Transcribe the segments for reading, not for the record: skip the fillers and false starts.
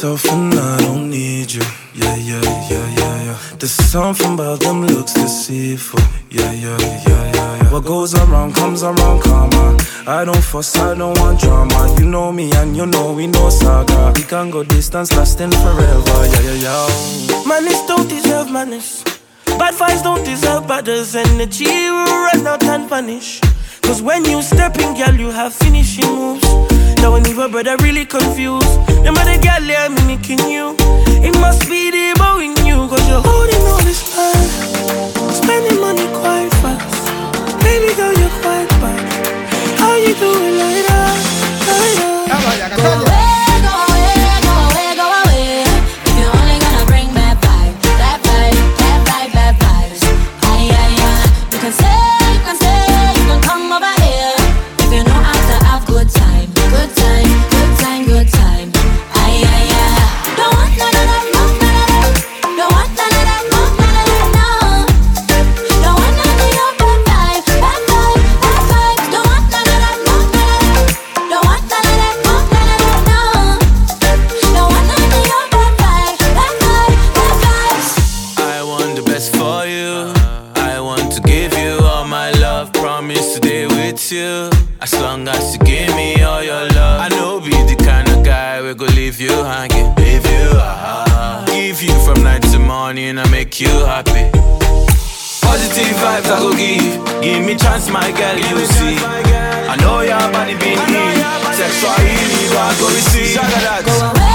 myself and I don't need you. Yeah, yeah, yeah, yeah, yeah. There's something about them looks deceitful. Yeah, yeah, yeah, yeah, yeah. What goes around comes around, come on. I don't fuss, I don't want drama. You know me and you know we know saga. We can go distance lasting forever. Yeah, yeah, yeah. Manners don't deserve manners. Bad vibes don't deserve badders. Energy will run out and vanish. Cause when you step in, girl, you have finishing moves. Now when you brother really confused. Them other girl, they're mimicking you. It must be the bow in you. Cause you're holding all this time, spending money quite fast. Baby girl, you're quite bad. How you doing like that? Like that? As long as you give me all your love, I know be the kind of guy we go leave you hanging. Leave you, give you from night to morning and make you happy. Positive vibes I go give me chance, my girl, you will see. I know your body being need, sexual healing, I go receive. Go away.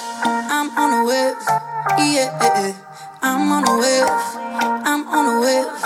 I'm on a wave.